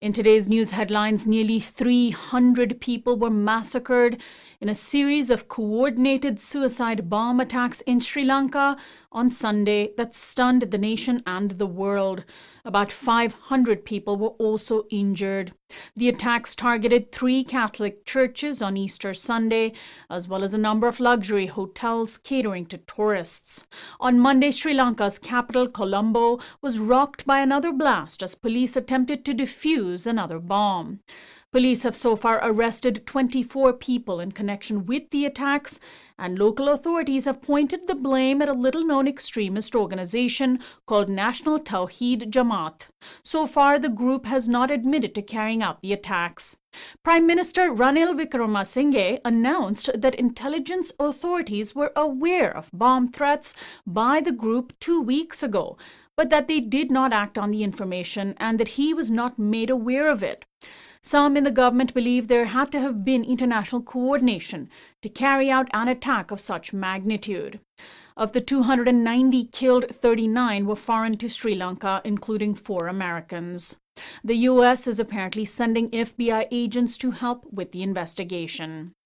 In today's news headlines, nearly 300 people were massacred in a series of coordinated suicide bomb attacks in Sri Lanka on Sunday that stunned the nation and the world. About 500 people were also injured. The attacks targeted 3 Catholic churches on Easter Sunday, as well as a number of luxury hotels catering to tourists. On Monday, Sri Lanka's capital, Colombo, was rocked by another blast as police attempted to defuse another bomb. Police have so far arrested 24 people in connection with the attacks, and local authorities have pointed the blame at a little-known extremist organization called National Tawheed Jamaat. So far, the group has not admitted to carrying out the attacks. Prime Minister Ranil Wickremesinghe announced that intelligence authorities were aware of bomb threats by the group 2 weeks ago, but that they did not act on the information and that he was not made aware of it. Some in the government believe there had to have been international coordination to carry out an attack of such magnitude. Of the 290 killed, 39 were foreign to Sri Lanka, including 4 Americans. The U.S. is apparently sending FBI agents to help with the investigation.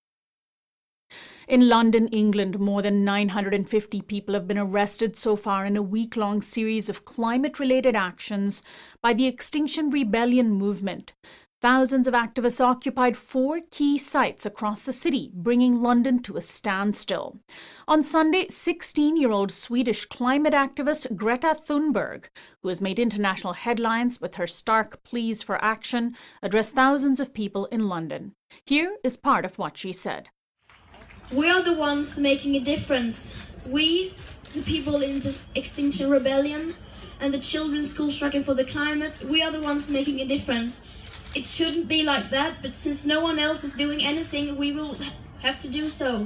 In London, England, more than 950 people have been arrested so far in a week-long series of climate-related actions by the Extinction Rebellion movement. Thousands of activists occupied 4 key sites across the city, bringing London to a standstill. On Sunday, 16-year-old Swedish climate activist Greta Thunberg, who has made international headlines with her stark pleas for action, addressed thousands of people in London. Here is part of what she said. We are the ones making a difference. We, the people in this Extinction Rebellion and the children's school striking for the climate, we are the ones making a difference. It shouldn't be like that, but since no one else is doing anything, we will have to do so.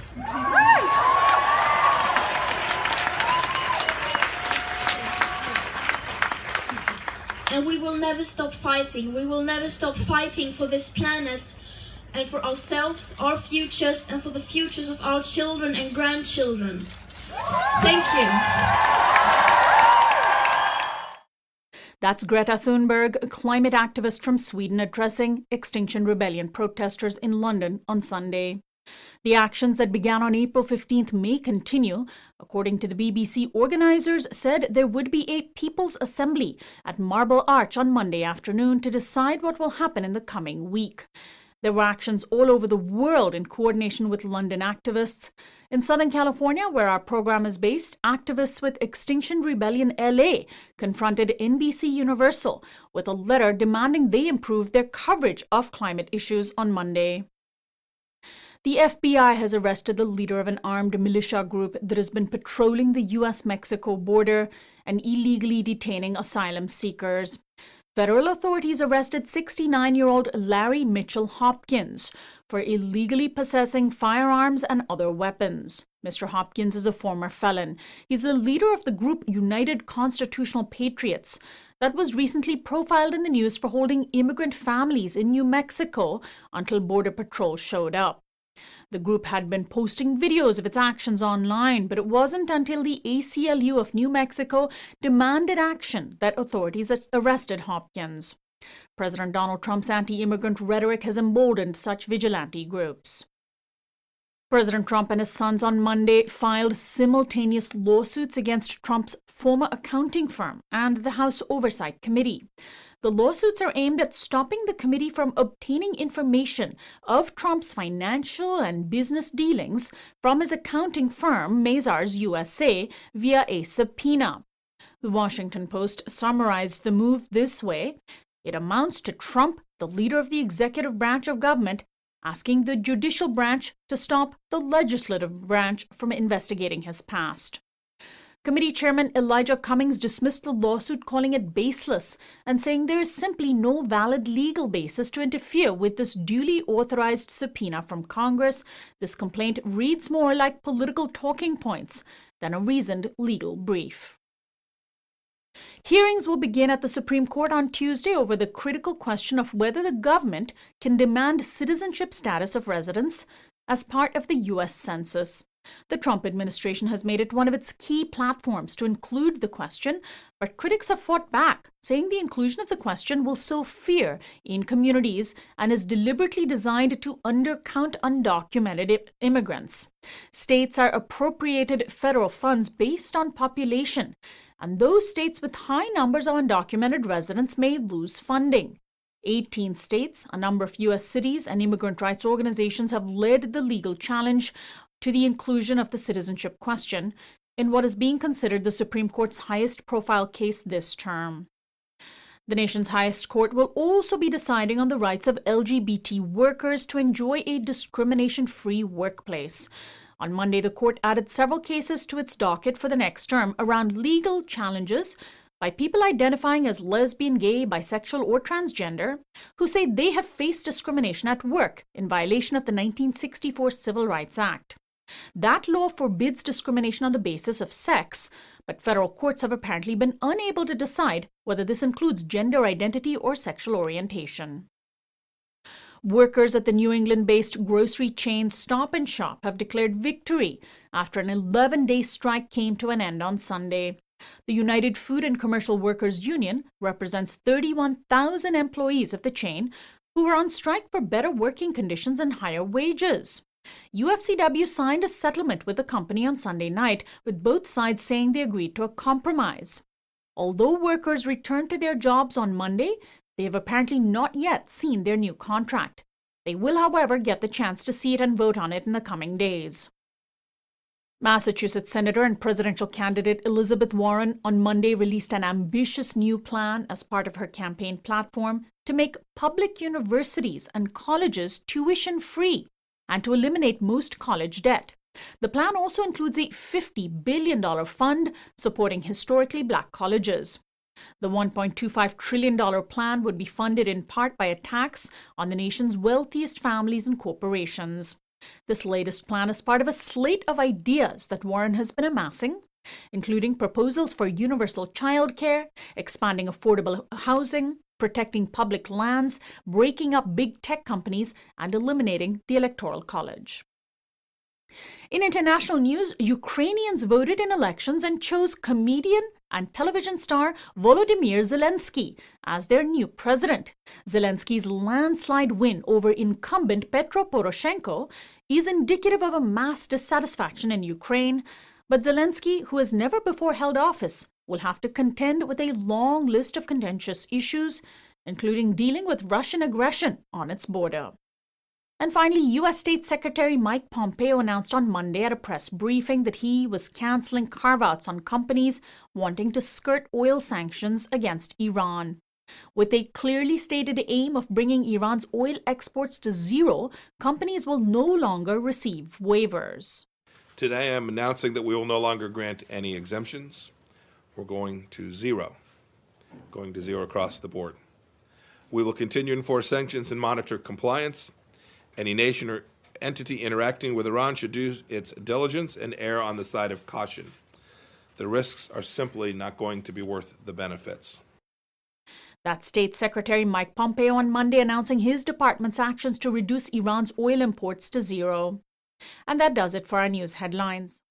And we will never stop fighting. We will never stop fighting for this planet and for ourselves, our futures, and for the futures of our children and grandchildren. Thank you. That's Greta Thunberg, a climate activist from Sweden, addressing Extinction Rebellion protesters in London on Sunday. The actions that began on April 15th may continue. According to the BBC, organizers said there would be a People's Assembly at Marble Arch on Monday afternoon to decide what will happen in the coming week. There were actions all over the world in coordination with London activists. In Southern California, where our program is based, activists with Extinction Rebellion LA confronted NBC Universal with a letter demanding they improve their coverage of climate issues on Monday. The FBI has arrested the leader of an armed militia group that has been patrolling the U.S.-Mexico border and illegally detaining asylum seekers. Federal authorities arrested 69-year-old Larry Mitchell Hopkins for illegally possessing firearms and other weapons. Mr. Hopkins is a former felon. He's the leader of the group United Constitutional Patriots that was recently profiled in the news for holding immigrant families in New Mexico until Border Patrol showed up. The group had been posting videos of its actions online, but it wasn't until the ACLU of New Mexico demanded action that authorities arrested Hopkins. President Donald Trump's anti-immigrant rhetoric has emboldened such vigilante groups. President Trump and his sons on Monday filed simultaneous lawsuits against Trump's former accounting firm and the House Oversight Committee. The lawsuits are aimed at stopping the committee from obtaining information of Trump's financial and business dealings from his accounting firm, Mazars USA, via a subpoena. The Washington Post summarized the move this way: it amounts to Trump, the leader of the executive branch of government, asking the judicial branch to stop the legislative branch from investigating his past. Committee Chairman Elijah Cummings dismissed the lawsuit, calling it baseless and saying there is simply no valid legal basis to interfere with this duly authorized subpoena from Congress. This complaint reads more like political talking points than a reasoned legal brief. Hearings will begin at the Supreme Court on Tuesday over the critical question of whether the government can demand citizenship status of residents as part of the U.S. Census. The Trump administration has made it one of its key platforms to include the question, but critics have fought back, saying the inclusion of the question will sow fear in communities and is deliberately designed to undercount undocumented immigrants. States are appropriated federal funds based on population, and those states with high numbers of undocumented residents may lose funding. 18 states, a number of U.S. cities, and immigrant rights organizations have led the legal challenge to the inclusion of the citizenship question in what is being considered the Supreme Court's highest profile case this term. The nation's highest court will also be deciding on the rights of LGBT workers to enjoy a discrimination-free workplace. On Monday, the court added several cases to its docket for the next term around legal challenges by people identifying as lesbian, gay, bisexual, or transgender who say they have faced discrimination at work in violation of the 1964 Civil Rights Act. That law forbids discrimination on the basis of sex, but federal courts have apparently been unable to decide whether this includes gender identity or sexual orientation. Workers at the New England-based grocery chain Stop & Shop have declared victory after an 11-day strike came to an end on Sunday. The United Food and Commercial Workers Union represents 31,000 employees of the chain who were on strike for better working conditions and higher wages. UFCW signed a settlement with the company on Sunday night, with both sides saying they agreed to a compromise. Although workers returned to their jobs on Monday, they have apparently not yet seen their new contract. They will, however, get the chance to see it and vote on it in the coming days. Massachusetts Senator and presidential candidate Elizabeth Warren on Monday released an ambitious new plan as part of her campaign platform to make public universities and colleges tuition-free and to eliminate most college debt. The plan also includes a $50 billion fund supporting historically Black colleges. The $1.25 trillion plan would be funded in part by a tax on the nation's wealthiest families and corporations. This latest plan is part of a slate of ideas that Warren has been amassing, including proposals for universal childcare, expanding affordable housing, protecting public lands, breaking up big tech companies, and eliminating the Electoral College. In international news, Ukrainians voted in elections and chose comedian and television star Volodymyr Zelensky as their new president. Zelensky's landslide win over incumbent Petro Poroshenko is indicative of a mass dissatisfaction in Ukraine, but Zelensky, who has never before held office, will have to contend with a long list of contentious issues, including dealing with Russian aggression on its border. And finally, U.S. State Secretary Mike Pompeo announced on Monday at a press briefing that he was canceling carve-outs on companies wanting to skirt oil sanctions against Iran. With a clearly stated aim of bringing Iran's oil exports to zero, companies will no longer receive waivers. Today, I'm announcing that we will no longer grant any exemptions. We're going to zero across the board. We will continue to enforce sanctions and monitor compliance. Any nation or entity interacting with Iran should do its diligence and err on the side of caution. The risks are simply not going to be worth the benefits. That's State Secretary Mike Pompeo on Monday announcing his department's actions to reduce Iran's oil imports to zero. And that does it for our news headlines.